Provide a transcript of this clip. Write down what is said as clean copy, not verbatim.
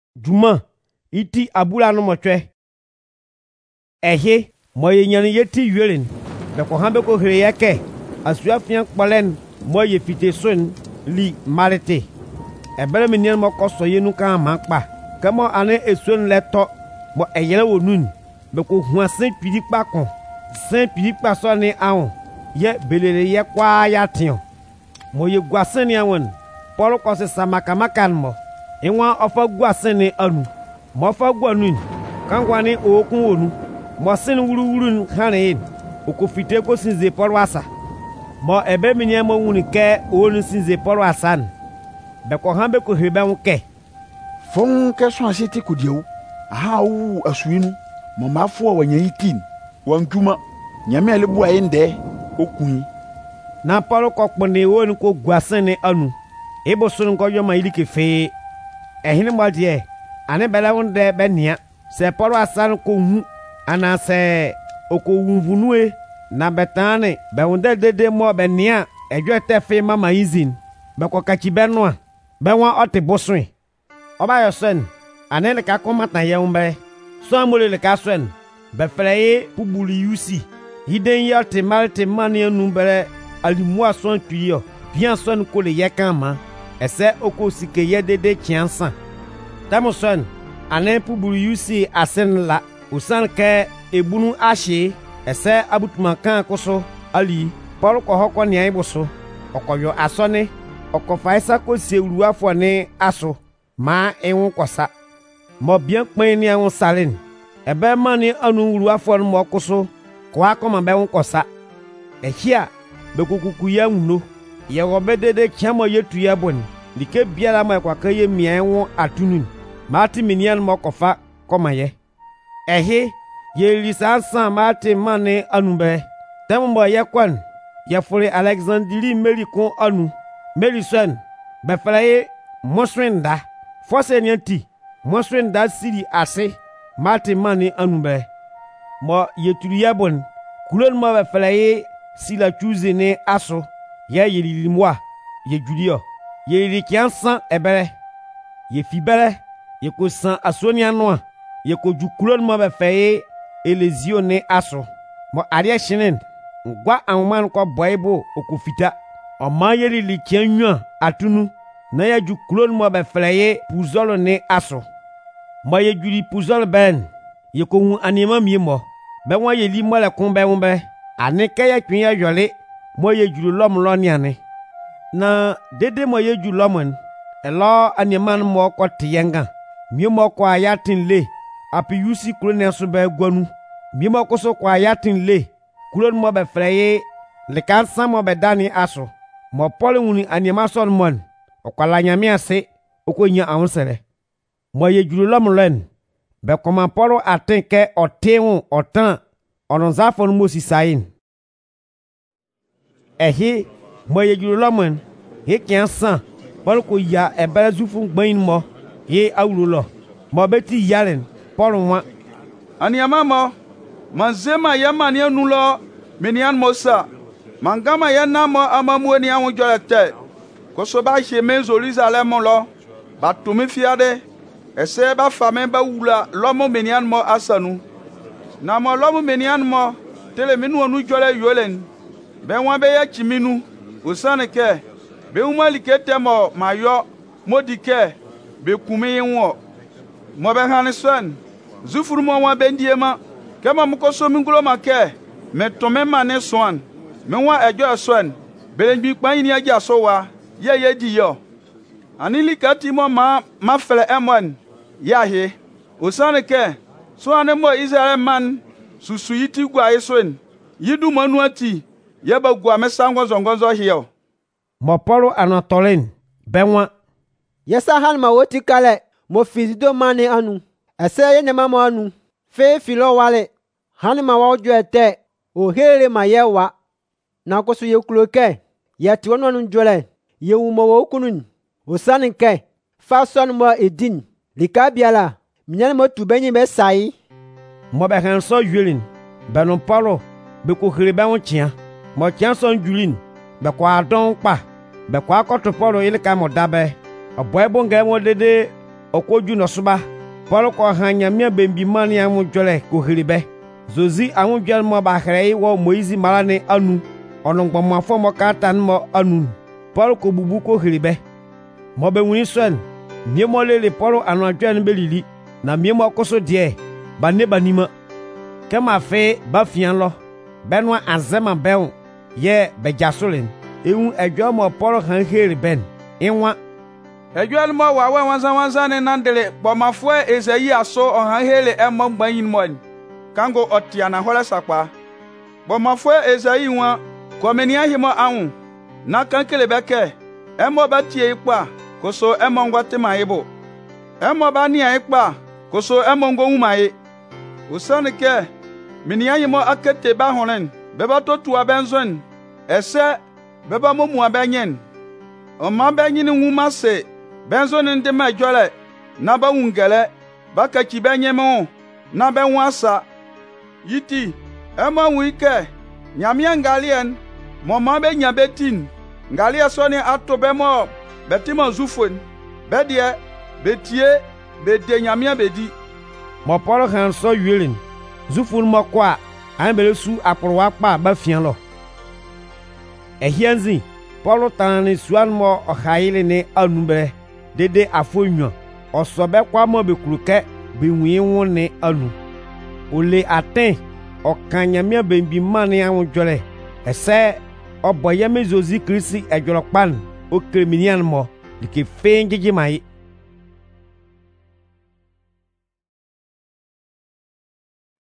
Juma iti abula no motwe. Ehe moye nyane yeti yelin. Be ko hambe ko hire yake. Asuafian kpolen moye fite son li malete. Ebele minien mo koso yenu kan makpa. Kamo ane esun leto mo eyele wonun. Be ko huan sen pidi pa kon. Sen pidi pa so ni awon. Ye belele ye kwa ya tion. Moye gwasen ni awon. Polo ko se samakamakan mo. Enwa ofa gwasen ni anu. Mo fa gwanun. Kangwani okun wonu. Mo sin wuru hanen. Okofite ko sinze polo asa. Mo ebe minien mo wuni ke onu sinze polo asan. Be ko hambe ko hebe wonke. Fon ke so asiti kudieu. Aha wu asuinu. Mo mafo wa nyitin. Wankuma. Nyame alebu ayende okun. Na polo ko kpone wonu ko gwasen ni anu. Ebo sun ko yo ma ilike fe. Ehini mo die. Ane bela wonde benia. Se polo asan ko hu. Ana se oko wunvunue. Na betane. Be wonde dede mo benia. Ejo te fe mama izin. Be ko kachi benwa. Be wan ote boswe. Oba yo sen. Ane le ka komata ye umbe. So amole le ka swen. Be freye pubuli yusi. Hiden yote malte mani numbere alimwa son tuyo. Bien son ko le yekama. Ese oko sike ye dede chiansan. Tamo son. Ane pubuli yusi asen la. Usan ke ebunu ashe. Ese abutuma kan koso. Ali. Paul ko hoko ni aiboso. Okoyo asone. Okofaisa ko se uruafo ne aso. Ma enwo kosa. Mo bien pin ni awon salen. Ebe mani anu uruafo mo koso. Kwa koma be won kosa. Ehia be kukuku ya nwuno. Ye robe dede kiamo yetu ya boni. Like biara ma kwa kaye mia won atunun. Mati minian mo kofa koma ye. Ehe ye lisansan mati mane anumbe. Tembo ye kwan. Ye fole Alexandrie meri kon anu. Meri son. Be falaye moswenda. Fose nyanti. Moswenda siri ase. Mati mane anumbe. Mo yeturu ya bon. Kulon mo be falaye sila chuze ne aso. Ye yeli mwa. Ye julio. Ye yeli kiansan ebele. Ye fibele. Ye ko san asoni anwa. Ye ko ju kulon mo be faye elezio ne aso. Mo aria shinen. Ngwa anman ko boybo okufita. O ma yeli li kianwa atunu. Na ya ju kulon mo be falaye puzolo ne aso. Mo ye juli puzolo ben. Ye ko hu anima mi mo. Ben wa ye li mo le kon be wonbe. Ane ke ya twin ya yole. Mo ye julu lom lo ni ane. Na dede mo ye julu lomon. Elo animan mo ko tiyenga. Mi mo ko ayatin le. Api yusi kulone so be gwanu. Mi mo ko so ko ayatin le. Kulon mo be freye. Le kan sam mo be dani aso. Mo pole wuni anima son mon. Okwala nyame ase. Okonya awonsere. Mo ye julu lom len. Be koma polo aten ke oteun otan. Ononzafon mo sisain. Ehe mo ye julu lomon. He kiansan. Polo ko ya ebele zufun gbain mo. Ye awulo. Mo beti yalen. Polo wa. Aniyama mo. Manzema yama ni anulo. Menian mosa. Mangama yana mo amamu ni awon jolete. Koso ba sheme Jerusalem lo. Ba tumi fiade. Ese ba fame ba wula lomo menian mo asanu. Na mo lomo menian mo. Tele minu onu jole yolen. Ben wan be ya chiminu. Usane ke. Be umalike temo mayo. Modike. Be kume yenwo. Mo be hane swen. Zufuru mo wan bendiema. Kema mukoso mingulo make. Me tome mane swan. Me wan ejo swen. Belenbi kpan ni aja so wa. Ye di yo. Anili kati mo ma fele emwan. Ya he. Usane ke. So ane mo Israel man. Susu yiti gwa eswen. Yidu manuati. Yeba gwa mesango zongonzo hiyo. Mo polo anatolen. Benwa. Yesa han ma woti kale. Mo fizido mane anu. Ese ye ne mama anu. Fe filo wale. Han ma wajo ete. O hele ma yewa. Na kosu ye kuloke. Ye tiwanu anu jole. Ye umo wa ukunun. Osani ke. Fason mo edin. Lika biala. Minyan mo tubenyi be sai. Mo be han so yulin. Benon polo. Be ko khirebe won tia. Mo tia son julin. Be kwa don pa. Be kwa koto polo ile ka mo dabe. Oboy bonga mo dede okoju no soba Paul ko hanya mia bembi mani amu jole ko hiribe zozi amu jol mo ba hrei wo Moizi malane anu onongbo mo afo mo katan mo anu Paul ko bubu ko hiribe mo be wuni son mie mo lele Paul anu adwan belili na mie mo koso de ba ne banima kema fe ba fian lo benwa azema ben ye be jasolin ewu edwo mo Paul han hiriben inwa Ejuel mo wa wanza ne nandele bo mafwe Ezeyi aso ohan hele emo gbanyin mo kango otiana hole sakpa bo mafwe Ezeyi won komeni ahimo anwu na kankele beke emo batie ipa koso emo ngwate maibo emo bani ipa koso emo ngo humaye usanike meni ahimo akete ba honen beba totu abenzon ese beba momu abenyen o ma benyin nwuma se benzo ninde ma jole na ba wungele ba ka ki benyemo na be wasa yiti ema wike nyamia ngalien mo ma be nya betin ngalia so ni atobe mo betimo zufon bedie betie bede nyamia bedi mo Paul han so yelin zufon mo kwa an bele su aporwa pa ba fian lo ehianzi Paul tan suan mo ohaile ne anumbe dede afonyo osobe kwa mo be kuruke be nwin ne anu ole aten okanyamia bembi mane awon jole ese oboye mezozi krisi ejolopan o kreminian mo dike fenjeje mai